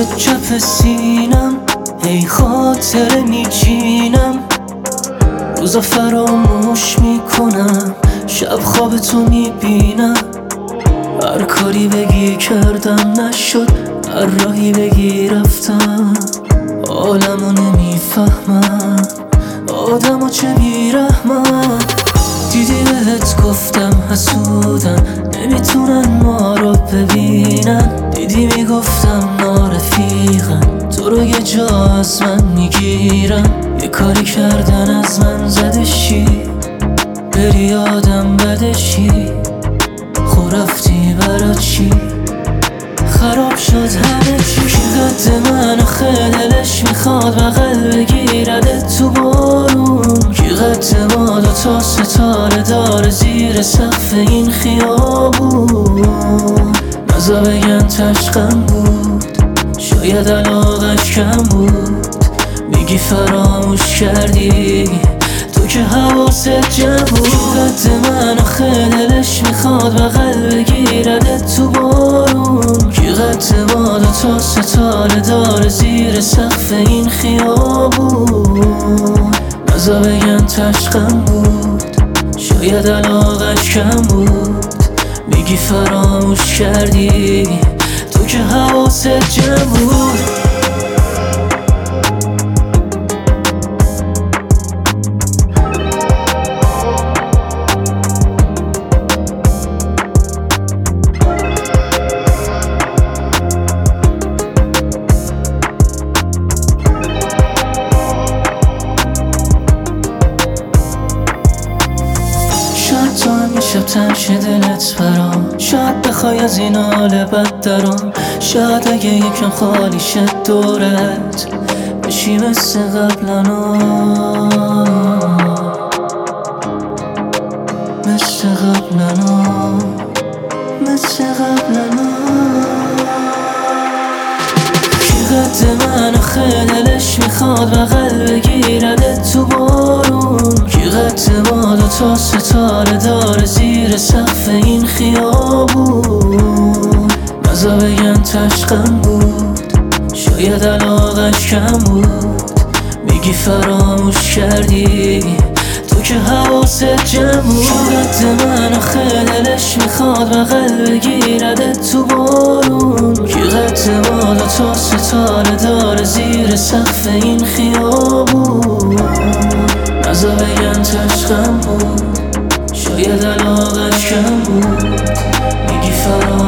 چپ سینم ای خاطر میچینم، روزا فراموش میکنم، شب خواب تو میبینم. هر کاری بگی کردم نشد، هر راهی بگی رفتم. عالمو نمیفهمم، آدمو چه بیرحمم. دیدی بهت گفتم حسودن، نمیتونن ما رو ببینن. دیدی میگفتم نارفیقن، تو رو یه جا از من میگیرن. یه کاری کردن از من زدشی، بری آدم بدشی. خود رفتی برا چی؟ خراب شد همه چی. کی قد من آخه دلش میخواد بغل بگیرده تو بارون؟ کی قد ما دوتا ستاره داره زیر سقف این خیابون؟ نزا بگن تشقم بود، شاید علاقش کم بود. میگی فراموش کردی، تو که حواست جمع بود. کی قد من آخه دلش میخواد بغل بگیرده تو بارون؟ کی قد ما دوتا ستاره داره زیر سقف این خیابون؟ نزا بگن تشقم بود، شاید علاقش کم بود. میگی فراموش کردی، تو که حواست جمع بود. تو هم شب تن شه دلت برام، شاید بخوای از این حال بد درام. شاید اگه یکم خالی شد دورت بشی مثل قبلنا، مثل قبلنا، مثل قبلنا. کی قد من آخه دلش میخواد بغل بگیرده تو بارون؟ کی قد ما دوتا ستاره داره زیر سقف این خیابون؟ نزا بگن تشقم بود، شاید علاقش کم بود. میگی فراموش کردی، تو که حواست جمع بود. کی قد من آخه دلش میخواد بغل بگیرده تو بارون؟ کی قد ما دوتا ستاره داره زیر سقف این خیابون؟ نزا بگن تشقم بود، شاید علاقش کم بود. میگی فراموش